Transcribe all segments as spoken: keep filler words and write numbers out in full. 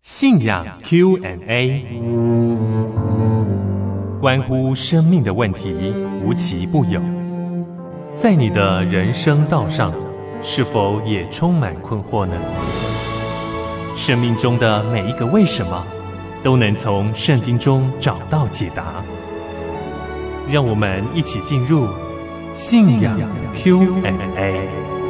信仰 Q and A， 关乎生命的问题无奇不有。在你的人生道上，是否也充满困惑呢？生命中的每一个为什么，都能从圣经中找到解答。让我们一起进入信仰 Q and A。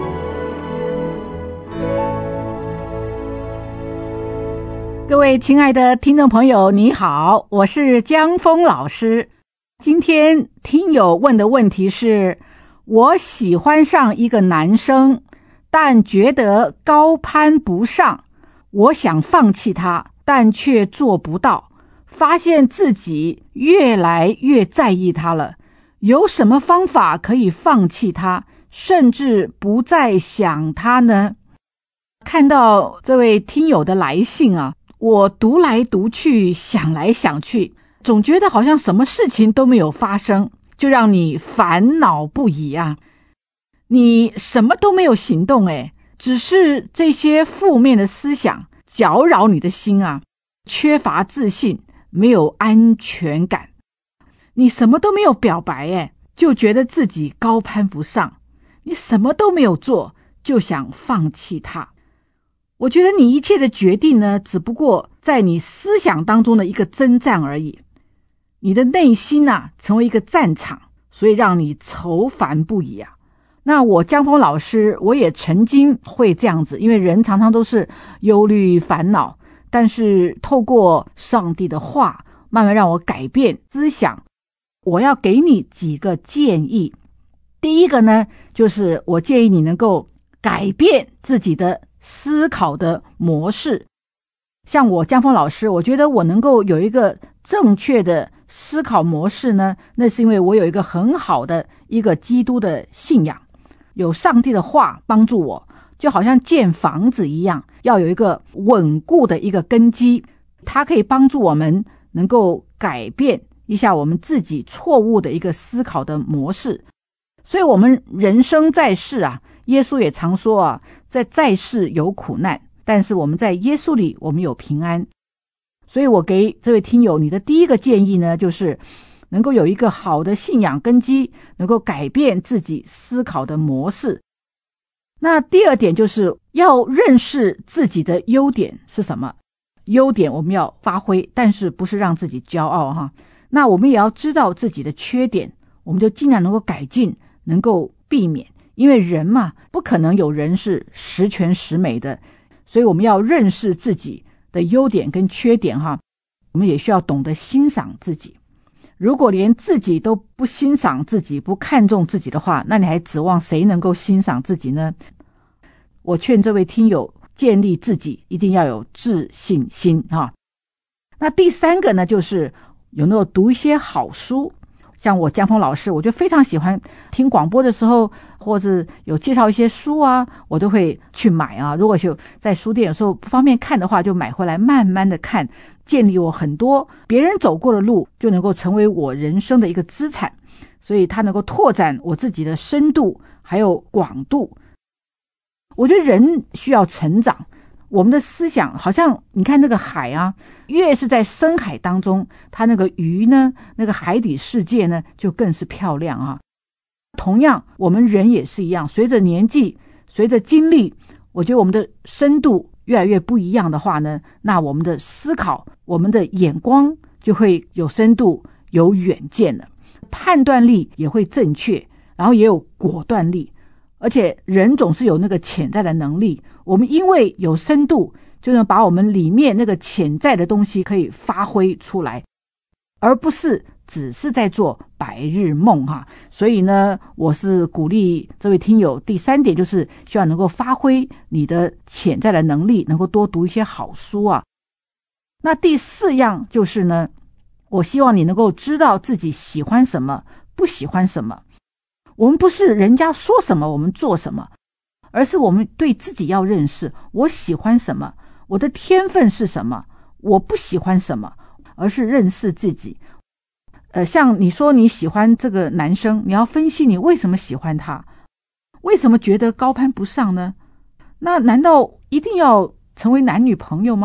各位亲爱的听众朋友，你好，我是江峰老师。今天听友问的问题是：我喜欢上一个男生，但觉得高攀不上，我想放弃他，但却做不到，发现自己越来越在意他了。有什么方法可以放弃他，甚至不再想他呢？看到这位听友的来信啊，我读来读去，想来想去，总觉得好像什么事情都没有发生，就让你烦恼不已啊。你什么都没有行动，诶，只是这些负面的思想搅扰你的心啊，缺乏自信，没有安全感。你什么都没有表白，诶，就觉得自己高攀不上。你什么都没有做，就想放弃他。我觉得你一切的决定呢，只不过在你思想当中的一个征战而已。你的内心啊，成为一个战场，所以让你愁烦不已啊。那我江峰老师，我也曾经会这样子，因为人常常都是忧虑烦恼，但是透过上帝的话，慢慢让我改变思想。我要给你几个建议。第一个呢，就是我建议你能够改变自己的思考的模式。像我江峰老师，我觉得我能够有一个正确的思考模式呢，那是因为我有一个很好的一个基督的信仰，有上帝的话帮助我，就好像建房子一样，要有一个稳固的一个根基，它可以帮助我们能够改变一下我们自己错误的一个思考的模式。所以我们人生在世啊，耶稣也常说啊，在在世有苦难，但是我们在耶稣里我们有平安。所以我给这位听友你的第一个建议呢，就是能够有一个好的信仰根基，能够改变自己思考的模式。那第二点就是要认识自己的优点是什么。优点我们要发挥，但是不是让自己骄傲哈。那我们也要知道自己的缺点，我们就尽量能够改进，能够避免。因为人嘛，不可能有人是十全十美的，所以我们要认识自己的优点跟缺点哈。我们也需要懂得欣赏自己。如果连自己都不欣赏自己，不看重自己的话，那你还指望谁能够欣赏自己呢？我劝这位听友建立自己一定要有自信心哈。那第三个呢，就是有没有读一些好书。像我江峰老师，我就非常喜欢听广播的时候，或是有介绍一些书啊，我都会去买啊。如果就在书店有时候不方便看的话，就买回来慢慢的看，建立我很多别人走过的路，就能够成为我人生的一个资产，所以它能够拓展我自己的深度还有广度。我觉得人需要成长，我们的思想好像你看那个海啊，越是在深海当中，它那个鱼呢，那个海底世界呢，就更是漂亮啊。同样我们人也是一样，随着年纪，随着经历，我觉得我们的深度越来越不一样的话呢，那我们的思考，我们的眼光就会有深度，有远见了，判断力也会正确，然后也有果断力。而且人总是有那个潜在的能力，我们因为有深度，就能把我们里面那个潜在的东西可以发挥出来，而不是只是在做白日梦哈。所以呢，我是鼓励这位听友，第三点就是希望能够发挥你的潜在的能力，能够多读一些好书啊。那第四样就是呢，我希望你能够知道自己喜欢什么，不喜欢什么。我们不是人家说什么我们做什么，而是我们对自己要认识，我喜欢什么，我的天分是什么，我不喜欢什么，而是认识自己。呃，像你说你喜欢这个男生，你要分析你为什么喜欢他，为什么觉得高攀不上呢？那难道一定要成为男女朋友吗？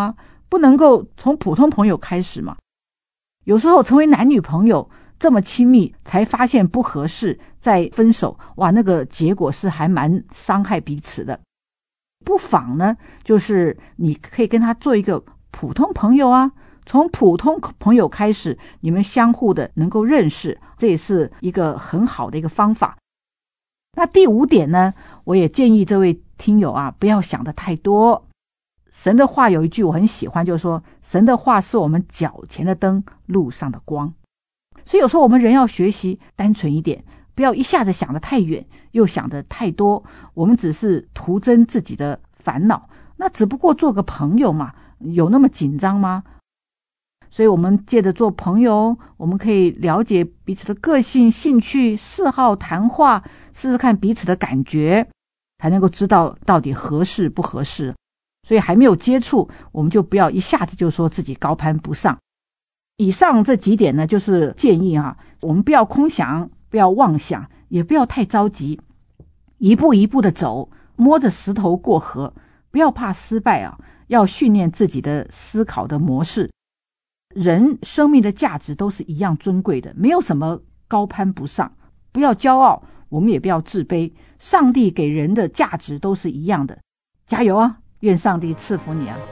不能够从普通朋友开始吗？有时候成为男女朋友这么亲密，才发现不合适，再分手，哇，那个结果是还蛮伤害彼此的。不妨呢，就是你可以跟他做一个普通朋友啊，从普通朋友开始，你们相互的能够认识，这也是一个很好的一个方法。那第五点呢，我也建议这位听友啊，不要想得太多。神的话有一句我很喜欢，就是说神的话是我们脚前的灯，路上的光。所以有时候我们人要学习单纯一点，不要一下子想得太远，又想得太多，我们只是徒增自己的烦恼。那只不过做个朋友嘛，有那么紧张吗？所以我们借着做朋友，我们可以了解彼此的个性、兴趣、嗜好，谈话，试试看彼此的感觉，才能够知道到底合适不合适。所以还没有接触，我们就不要一下子就说自己高攀不上。以上这几点呢，就是建议啊，我们不要空想，不要妄想，也不要太着急，一步一步的走，摸着石头过河，不要怕失败啊，要训练自己的思考的模式。人生命的价值都是一样尊贵的，没有什么高攀不上，不要骄傲，我们也不要自卑，上帝给人的价值都是一样的，加油啊，愿上帝赐福你啊。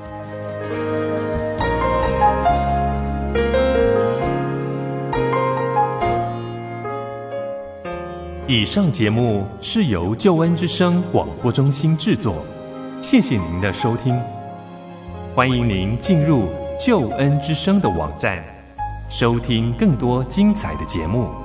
以上节目是由救恩之声广播中心制作，谢谢您的收听。欢迎您进入救恩之声的网站，收听更多精彩的节目。